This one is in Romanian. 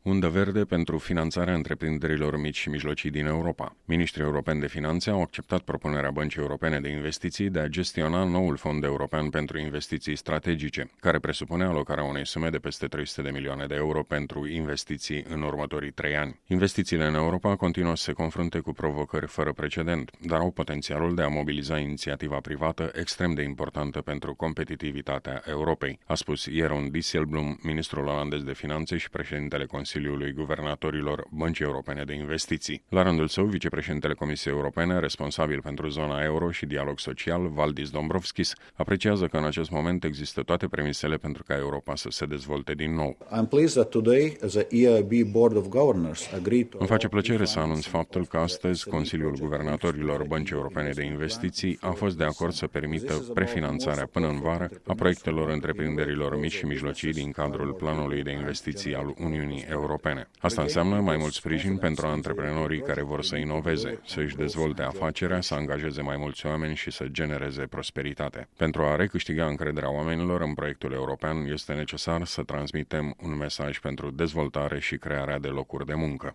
Undă verde pentru finanțarea întreprinderilor mici și mijlocii din Europa. Ministrii europeni de finanțe au acceptat propunerea Băncii Europene de Investiții de a gestiona noul Fond European pentru Investiții Strategice, care presupune alocarea unei sume de peste 300 de milioane de euro pentru investiții în următorii 3 ani. Investițiile în Europa continuă să se confrunte cu provocări fără precedent, dar au potențialul de a mobiliza inițiativa privată extrem de importantă pentru competitivitatea Europei, a spus Jeroen Dijsselbloem, ministrul olandez de finanțe și președintele Consiliului Guvernatorilor Băncii Europene de Investiții. La rândul său, vicepreședintele Comisiei Europene, responsabil pentru zona euro și dialog social, Valdis Dombrovskis, apreciază că în acest moment există toate premisele pentru ca Europa să se dezvolte din nou. Îmi face plăcere să anunț faptul că astăzi Consiliul Guvernatorilor Băncii Europene de Investiții a fost de acord să permită prefinanțarea până în vară a proiectelor întreprinderilor mici și mijlocii din cadrul planului de investiții al Uniunii Europene. Asta înseamnă mai mult sprijin pentru antreprenorii care vor să inoveze, să își dezvolte afacerea, să angajeze mai mulți oameni și să genereze prosperitate. Pentru a recâștiga încrederea oamenilor în proiectul european, este necesar să transmitem un mesaj pentru dezvoltare și crearea de locuri de muncă.